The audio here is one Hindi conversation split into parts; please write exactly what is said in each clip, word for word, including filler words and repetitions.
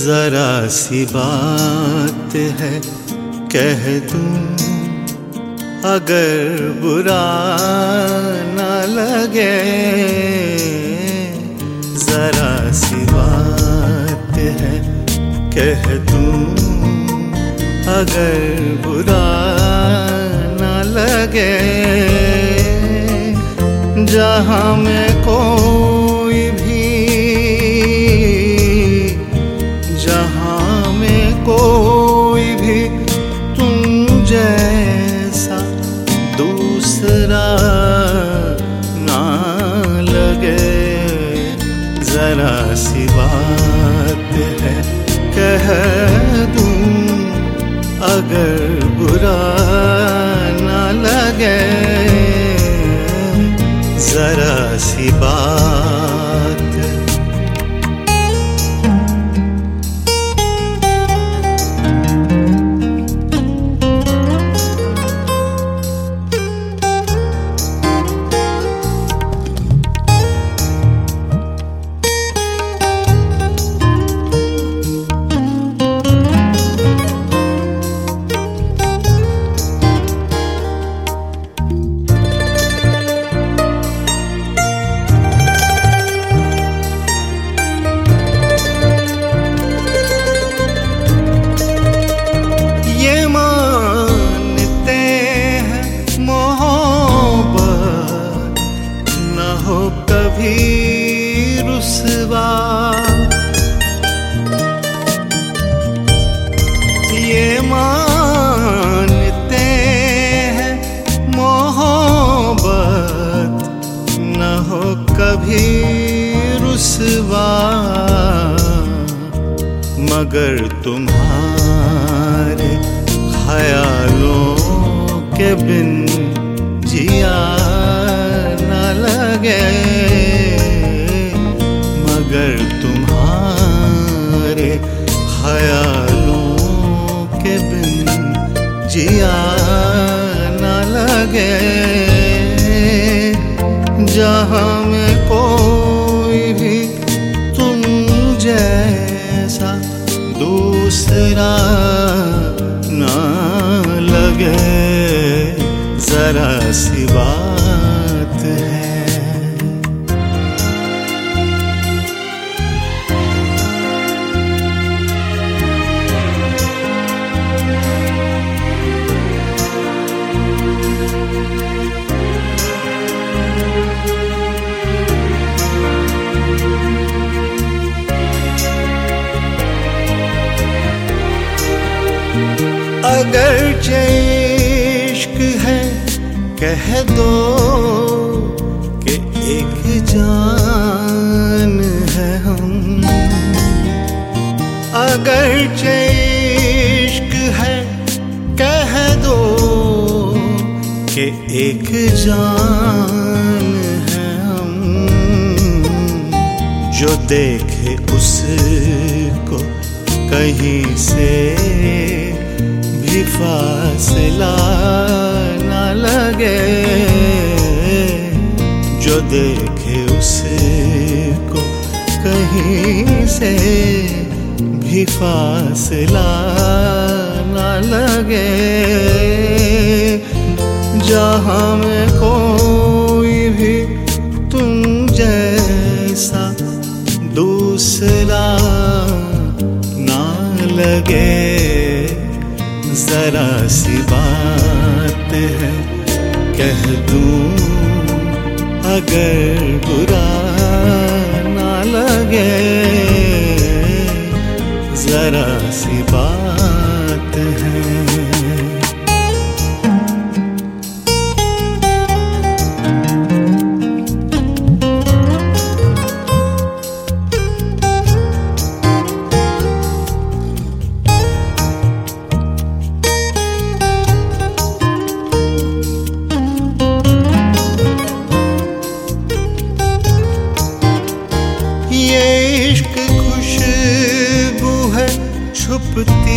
जरा सी बात है कह दूं, अगर बुरा न लगे। जरा सी बात है कह दूं, अगर बुरा न लगे। जहाँ में कोई भी, जहाँ में कोई भी तुम जैसा दूसरा ना लगे। जरा सी बात है कह दूं, अगर बुरा ना लगे। जरा सी बात। रुसवा ये मानते हैं मोहब्बत न हो कभी रुसवा। मगर तुम्हारे ख्यालों के बिन जिया न लगे। मगर तुम्हारे ख्यालों के बिन जिया न लगे। जहाँ में कोई भी तुम जैसा दूसरा ना लगे। जरा सी बात है। अगर इश्क है कह दो कि एक जान है हम। अगर इश्क है कह दो कि एक जान है हम। जो देखे उसको कहीं से भी फासला ना लगे। जो देखे उसको कहीं से भी फासला ना लगे। जहाँ में कोई भी तुम जैसा दूसरा ना लगे। जरा सी बात है कह दूं, अगर बुरा ना लगे। जरा सी बात है। ये इश्क खुशबू है छुपती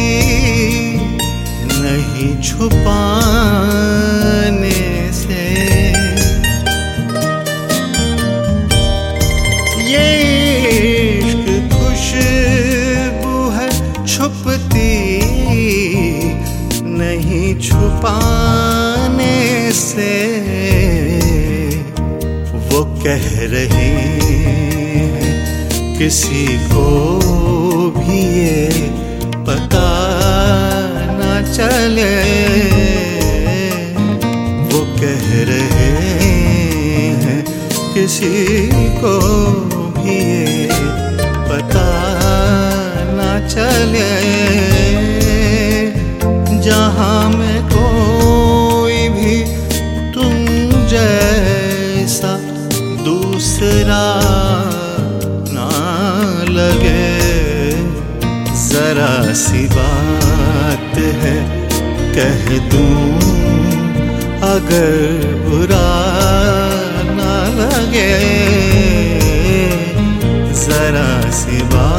कह रहे हैं किसी को भी ये पता ना चले। वो कह रहे हैं किसी को भी ये पता ना चले। जहाँ में कोई भी तुम जैसा दूसरा ना लगे। जरा सी बात है कह दूं अगर बुरा ना लगे। जरा सी बात